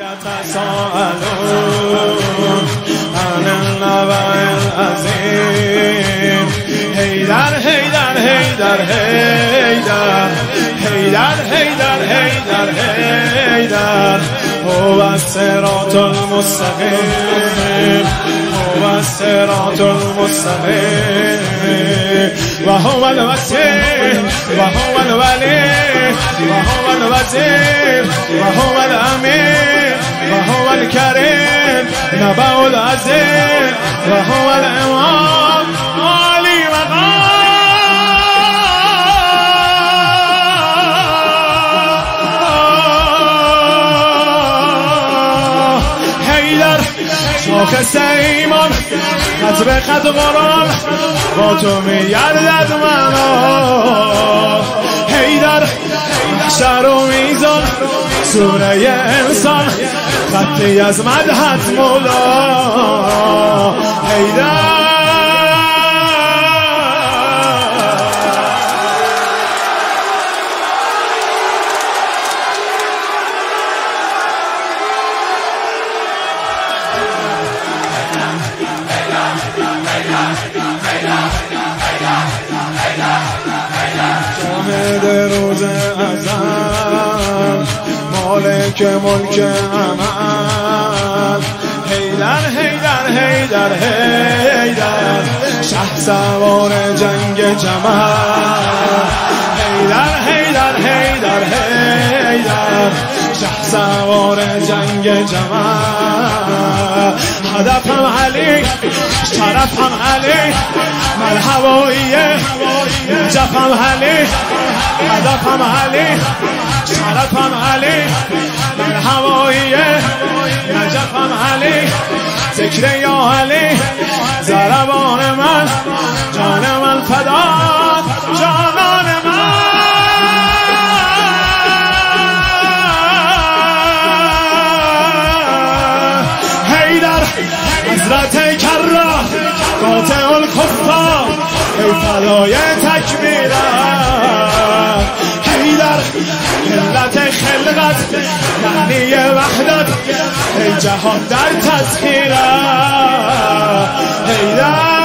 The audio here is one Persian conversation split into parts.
يتساءلون عن النبأ العظيم حیدر حیدر حیدر حیدر حیدر حیدر حیدر حیدر هو الصراط المستقیم هو الصراط المستقیم و هو الوسیع و هو الولی و هو الوزیر و هو الامیر و هو الکریم نبأ العظیم و هو الامام علی مقام حیدر شاخص ایمان قد به قد قرآن با تو میگردد منا حیدر محشر و میزان سوره انسان خطی از مدحت مولا حیدر شاهد روز ازل مالک ملک عمل حیدر حیدر حیدر حیدر شه سوار جنگ جمل حیدر حیدر حیدر حیدر شه سوار جنگ جمل هدفم علی شرفم علی من هواییه جفم علی هدفم علی شرفم علی من هواییه نجفم علی ذکر یا علی ضربان من جان من فدات جانان من حیدر حضرت کرا قاطع الکفار ای فدای تکبیرم حیدر علت خلقت معنی وحدت ای جهان در تسخیرم حیدر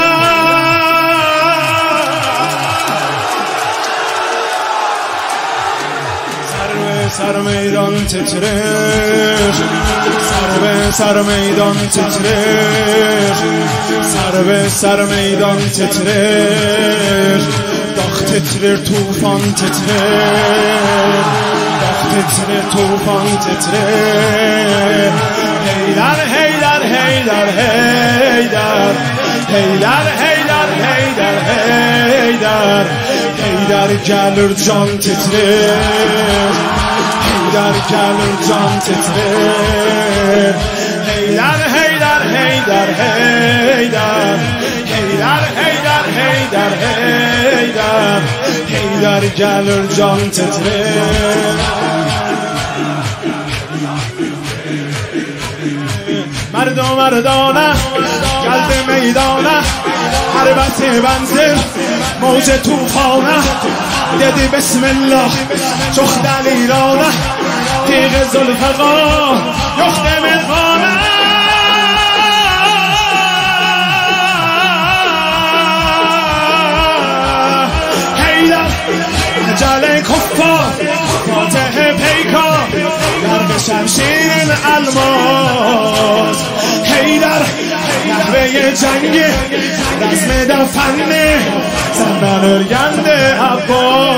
سر میدان تترش سر میدان تترش سر میدان تترش داغ تترر توفان تترر داغ تترر توفان تترر حیدر حیدر حیدر حیدر حیدر حیدر حیدر حیدر حیدر گلر جان تترر حیدر گلر جان تترر حیدر حیدر حیدر حیدر حیدر حیدر حیدر حیدر حیدر گلر جان تترر مرد و مردانه قلب میدانه حربت بنزل موج توفانه دیدی بسم الله چخ دلیرانه تیغ زلفقا یخت ملغانه حیدر جل کفار فاتح پیکار درب شمشیر الماس حیدر نحوه جنگ رزم دفنه زندان ارگند عباس